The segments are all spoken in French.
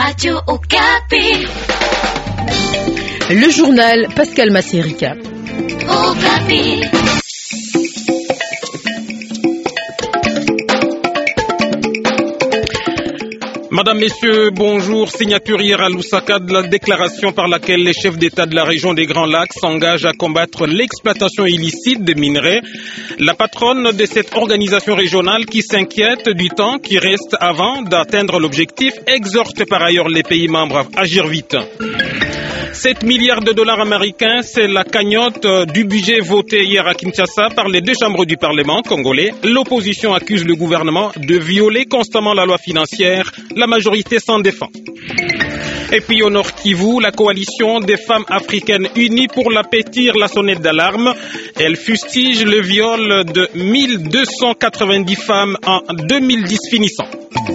Radio Okapi. Le journal Pascal Massérica. Okapi. Madame, Messieurs, bonjour. Signature hier à Lusaka de la déclaration par laquelle les chefs d'État de la région des Grands Lacs s'engagent à combattre l'exploitation illicite des minerais. La patronne de cette organisation régionale qui s'inquiète du temps qui reste avant d'atteindre l'objectif exhorte par ailleurs les pays membres à agir vite. 7 milliards de dollars américains, c'est la cagnotte du budget voté hier à Kinshasa par les deux chambres du Parlement congolais. L'opposition accuse le gouvernement de violer constamment la loi financière. La majorité s'en défend. Et puis au Nord Kivu, la coalition des femmes africaines unies pour la paix tire la sonnette d'alarme. Elle fustige le viol de 1290 femmes en 2010 finissant.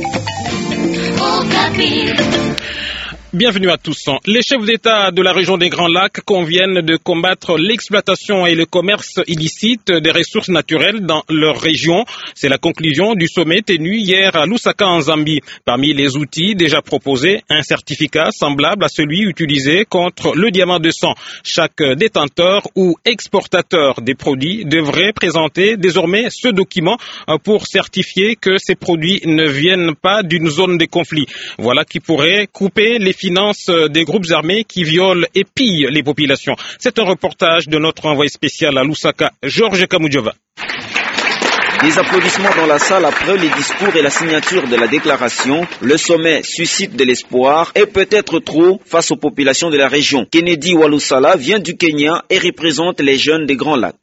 Bienvenue à tous. Les chefs d'État de la région des Grands Lacs conviennent de combattre l'exploitation et le commerce illicite des ressources naturelles dans leur région. C'est la conclusion du sommet tenu hier à Lusaka en Zambie. Parmi les outils déjà proposés, un certificat semblable à celui utilisé contre le diamant de sang. Chaque détenteur ou exportateur des produits devrait présenter désormais ce document pour certifier que ces produits ne viennent pas d'une zone de conflit. Voilà qui pourrait couper les finances des groupes armés qui violent et pillent les populations. C'est un reportage de notre envoyé spécial à Lusaka, Georges Kamudjova. Des applaudissements dans la salle après les discours et la signature de la déclaration. Le sommet suscite de l'espoir et peut-être trop face aux populations de la région. Kennedy Walusala vient du Kenya et représente les jeunes des Grands Lacs.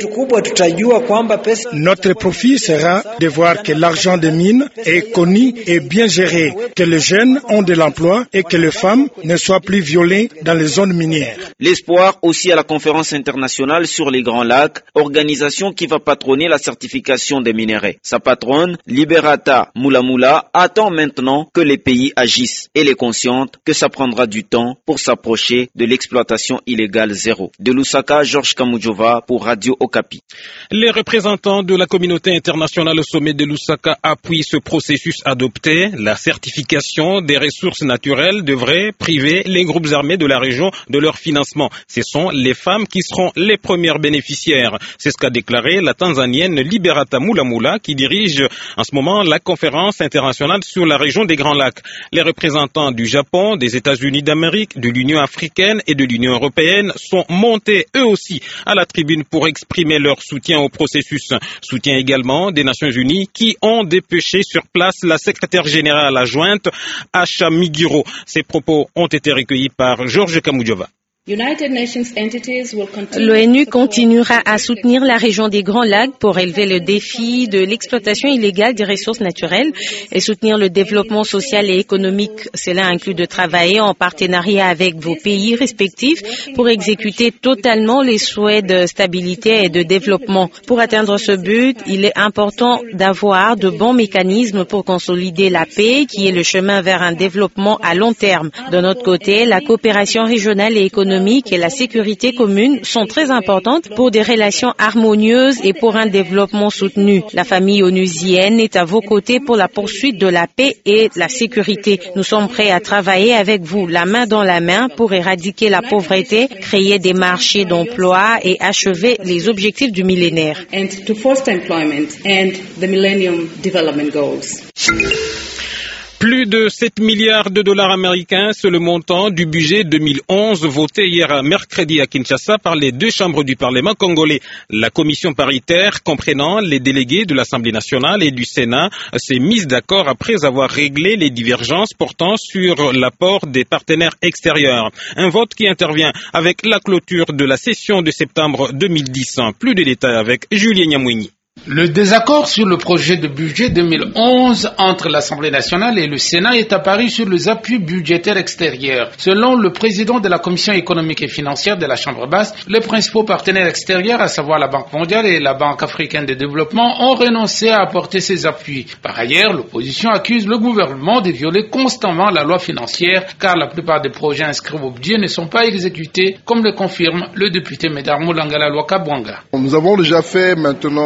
Notre profit sera de voir que l'argent des mines est connu et bien géré, que les jeunes ont de l'emploi et que les femmes ne soient plus violées dans les zones minières. L'espoir aussi à la conférence internationale sur les Grands Lacs, organisation qui va patronner la certification des minerais. Sa patronne, Liberata Mulamula, attend maintenant que les pays agissent. Elle est consciente que ça prendra du temps pour s'approcher de l'exploitation illégale zéro. De Lusaka, Georges Kamudjova pour Radio Okapi. Les représentants de la communauté internationale au sommet de Lusaka appuient ce processus adopté. La certification des ressources naturelles devrait priver les groupes armés de la région de leur financement. Ce sont les femmes qui seront les premières bénéficiaires. C'est ce qu'a déclaré la Tanzanienne Liberata Mulamula qui dirige en ce moment la conférence internationale sur la région des Grands Lacs. Les représentants du Japon, des États-Unis d'Amérique, de l'Union africaine et de l'Union européenne sont montés eux aussi à la tribune pour exprimer leur soutien au processus. Soutien également des Nations Unies qui ont dépêché sur place la secrétaire générale adjointe Asha Migiro. Ces propos ont été recueillis par Georges Kamudjova. L'ONU continuera à soutenir la région des Grands Lacs pour élever le défi de l'exploitation illégale des ressources naturelles et soutenir le développement social et économique. Cela inclut de travailler en partenariat avec vos pays respectifs pour exécuter totalement les souhaits de stabilité et de développement. Pour atteindre ce but, il est important d'avoir de bons mécanismes pour consolider la paix, qui est le chemin vers un développement à long terme. De notre côté, la coopération régionale et économique et la sécurité commune sont très importantes pour des relations harmonieuses et pour un développement soutenu. La famille onusienne est à vos côtés pour la poursuite de la paix et la sécurité. Nous sommes prêts à travailler avec vous, la main dans la main, pour éradiquer la pauvreté, créer des marchés d'emploi et achever les objectifs du millénaire. Plus de 7 milliards de dollars américains, c'est le montant du budget 2011 voté hier mercredi à Kinshasa par les deux chambres du Parlement congolais. La commission paritaire, comprenant les délégués de l'Assemblée nationale et du Sénat, s'est mise d'accord après avoir réglé les divergences portant sur l'apport des partenaires extérieurs. Un vote qui intervient avec la clôture de la session de septembre 2010. Plus de détails avec Julien Nyamouini. Le désaccord sur le projet de budget 2011 entre l'Assemblée nationale et le Sénat est apparu sur les appuis budgétaires extérieurs. Selon le président de la Commission économique et financière de la Chambre basse, les principaux partenaires extérieurs, à savoir la Banque mondiale et la Banque africaine de développement, ont renoncé à apporter ces appuis. Par ailleurs, l'opposition accuse le gouvernement de violer constamment la loi financière, car la plupart des projets inscrits au budget ne sont pas exécutés, comme le confirme le député Médard Moulangala Lwaka Bwanga. Nous avons déjà fait maintenant 4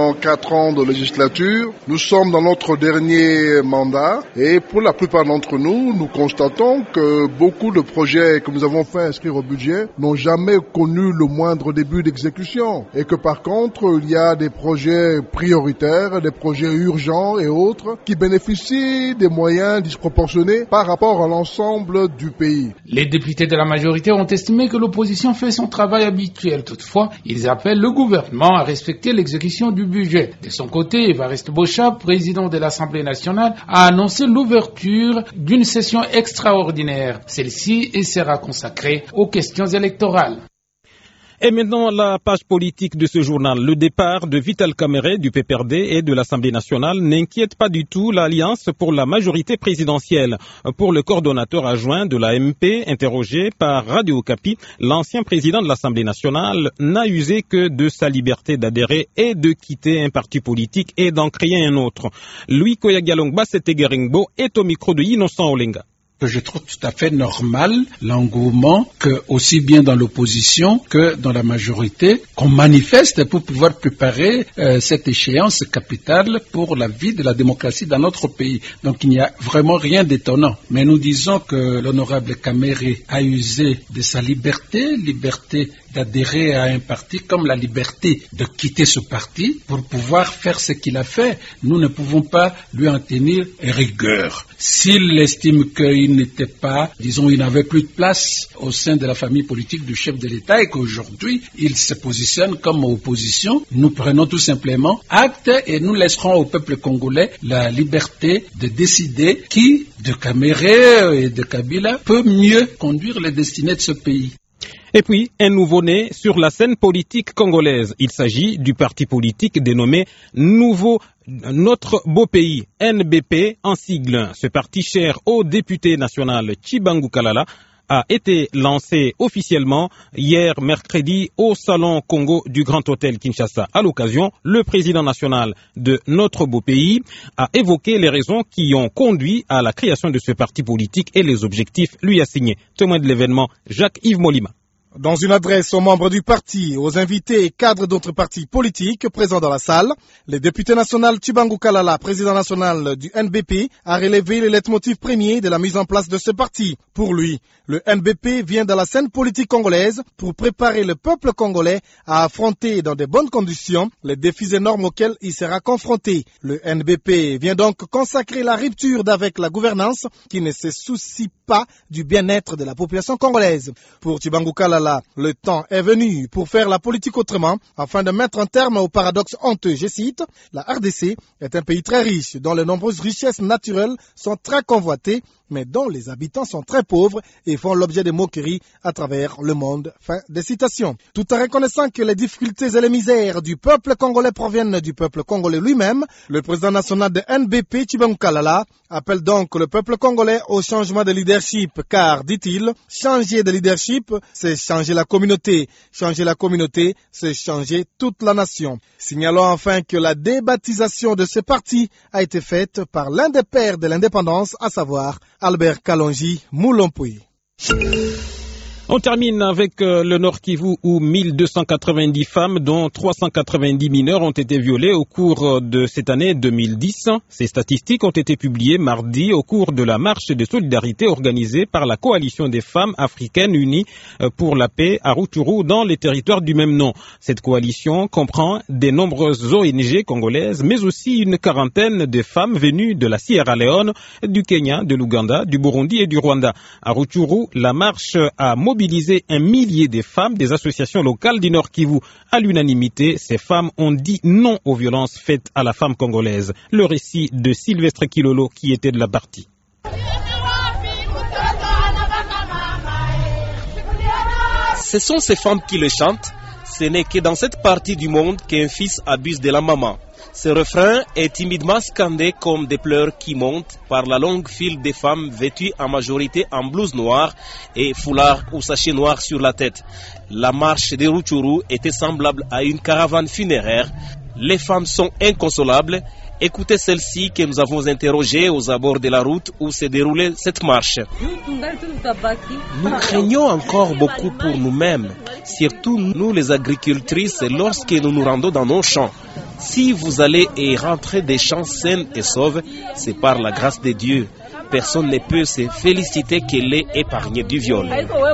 4 ans de législature. Nous sommes dans notre dernier mandat et pour la plupart d'entre nous, nous constatons que beaucoup de projets que nous avons fait inscrire au budget n'ont jamais connu le moindre début d'exécution et que par contre, il y a des projets prioritaires, des projets urgents et autres qui bénéficient des moyens disproportionnés par rapport à l'ensemble du pays. Les députés de la majorité ont estimé que l'opposition fait son travail habituel. Toutefois, ils appellent le gouvernement à respecter l'exécution du budget. De son côté, Évariste Bocha, président de l'Assemblée nationale, a annoncé l'ouverture d'une session extraordinaire. Celle-ci sera consacrée aux questions électorales. Et maintenant, la page politique de ce journal. Le départ de Vital Kamerhe du PPRD et de l'Assemblée nationale n'inquiète pas du tout l'Alliance pour la majorité présidentielle. Pour le coordonnateur adjoint de l'AMP, interrogé par Radio Okapi, l'ancien président de l'Assemblée nationale n'a usé que de sa liberté d'adhérer et de quitter un parti politique et d'en créer un autre. Louis Koyagalongba Setegeringbo est au micro de Innocent Olenga. Que je trouve tout à fait normal l'engouement que aussi bien dans l'opposition que dans la majorité qu'on manifeste pour pouvoir préparer cette échéance capitale pour la vie de la démocratie dans notre pays. Donc il n'y a vraiment rien d'étonnant. Mais nous disons que l'honorable Kamerhe a usé de sa liberté d'adhérer à un parti comme la liberté de quitter ce parti pour pouvoir faire ce qu'il a fait. Nous ne pouvons pas lui en tenir rigueur. S'il estime qu'il n'était pas, il n'avait plus de place au sein de la famille politique du chef de l'État et qu'aujourd'hui, il se positionne comme opposition, nous prenons tout simplement acte et nous laisserons au peuple congolais la liberté de décider qui, de Kamerhe et de Kabila, peut mieux conduire les destinées de ce pays. Et puis, un nouveau-né sur la scène politique congolaise. Il s'agit du parti politique dénommé Notre Beau Pays, NBP en sigle. Ce parti cher au député national Tshibangou Kalala a été lancé officiellement hier mercredi au Salon Congo du Grand Hôtel Kinshasa. À l'occasion, le président national de Notre Beau Pays a évoqué les raisons qui ont conduit à la création de ce parti politique et les objectifs lui assignés. Témoin de l'événement, Jacques-Yves Molima. Dans une adresse aux membres du parti, aux invités et cadres d'autres partis politiques présents dans la salle, le député national Tshibangou Kalala, président national du NBP, a relevé le leitmotiv premier de la mise en place de ce parti. Pour lui, le NBP vient dans la scène politique congolaise pour préparer le peuple congolais à affronter dans de bonnes conditions les défis énormes auxquels il sera confronté. Le NBP vient donc consacrer la rupture d'avec la gouvernance qui ne se soucie pas du bien-être de la population congolaise. Pour Tshibangou Kalala, le temps est venu pour faire la politique autrement afin de mettre un terme au paradoxe honteux. Je cite, la RDC est un pays très riche dont les nombreuses richesses naturelles sont très convoitées mais dont les habitants sont très pauvres et font l'objet de moqueries à travers le monde. Fin de citation. Tout en reconnaissant que les difficultés et les misères du peuple congolais proviennent du peuple congolais lui-même, le président national de NBP, Tshibangou Kalala, appelle donc le peuple congolais au changement de leadership, car, dit-il, changer de leadership, c'est changer la communauté. Changer la communauté, c'est changer toute la nation. Signalons enfin que la débaptisation de ce parti a été faite par l'un des pères de l'indépendance, à savoir Albert Kalonji Moulompoui. On termine avec le Nord Kivu où 1290 femmes, dont 390 mineurs, ont été violées au cours de cette année 2010. Ces statistiques ont été publiées mardi au cours de la marche de solidarité organisée par la coalition des femmes africaines unies pour la paix à Rutshuru dans les territoires du même nom. Cette coalition comprend de nombreuses ONG congolaises, mais aussi une quarantaine de femmes venues de la Sierra Leone, du Kenya, de l'Ouganda, du Burundi et du Rwanda. À Rutshuru, la marche a mobilisé un millier de femmes des associations locales du Nord Kivu. À l'unanimité, ces femmes ont dit non aux violences faites à la femme congolaise. Le récit de Sylvestre Kilolo qui était de la partie. Ce sont ces femmes qui le chantent. Ce n'est que dans cette partie du monde qu'un fils abuse de la maman. Ce refrain est timidement scandé comme des pleurs qui montent par la longue file des femmes vêtues en majorité en blouse noire et foulard ou sachet noir sur la tête. La marche de Rutshuru était semblable à une caravane funéraire. Les femmes sont inconsolables. Écoutez celle-ci que nous avons interrogée aux abords de la route où s'est déroulée cette marche. Nous craignons encore beaucoup pour nous-mêmes, surtout nous les agricultrices lorsque nous nous rendons dans nos champs. Si vous allez et rentrez des champs saines et sauves, c'est par la grâce de Dieu. Personne ne peut se féliciter qu'elle est épargnée du viol.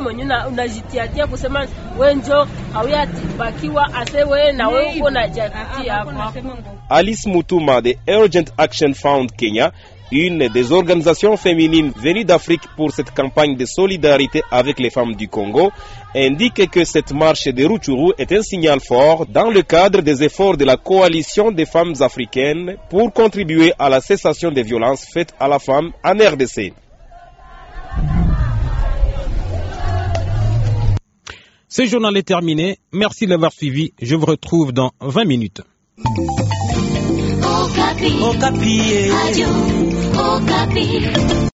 Alice Mutuma de Urgent Action Fund Kenya, une des organisations féminines venues d'Afrique pour cette campagne de solidarité avec les femmes du Congo, indique que cette marche de Rutshuru est un signal fort dans le cadre des efforts de la coalition des femmes africaines pour contribuer à la cessation des violences faites à la femme en RDC. Ce journal est terminé. Merci de l'avoir suivi. Je vous retrouve dans 20 minutes. Okapi. Okapi. Radio Okapi.